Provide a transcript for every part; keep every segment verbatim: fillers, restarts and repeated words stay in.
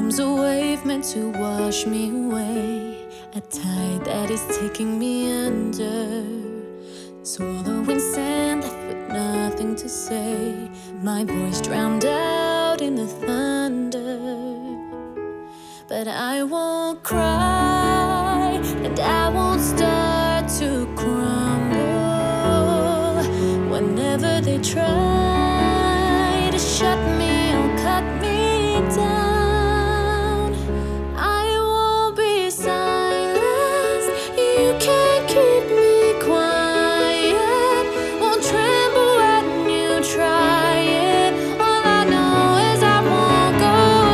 comes a wave meant to wash me away, a tide that is taking me under, swallowing sand left with nothing to say, my voice drowned out in the thunder. But I won't cry, and I won't start to crumble. Whenever they try to shut me or cut me down, I won't be silenced. You can't keep me quiet. Won't tremble when you try it. All I know is I won't go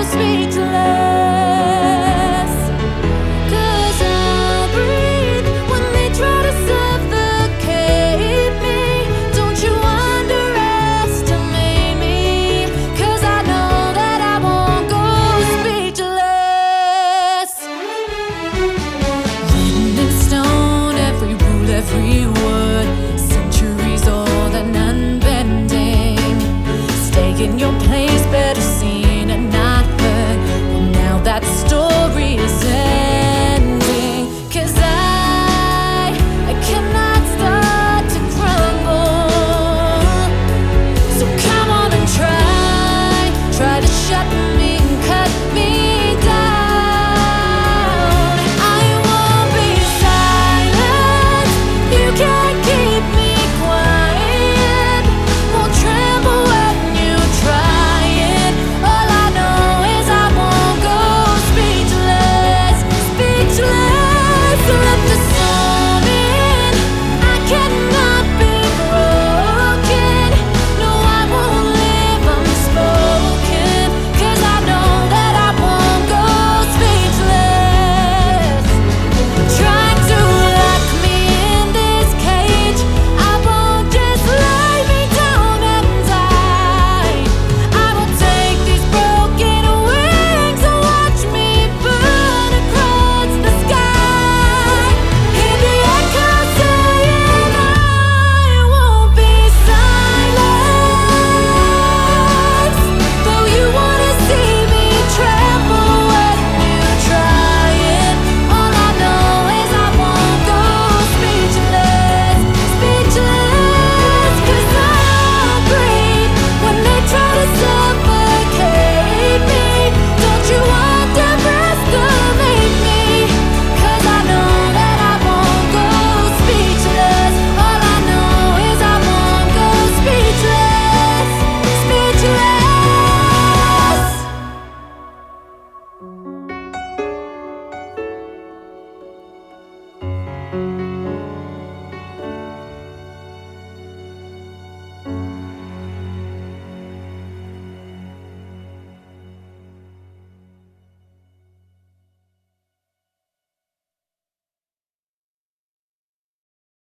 speechless. 'Cause I'll breathe when they try to suffocate me. Don't you underestimate me, 'cause I know that I won't go speechless. Written in stone, every rule, every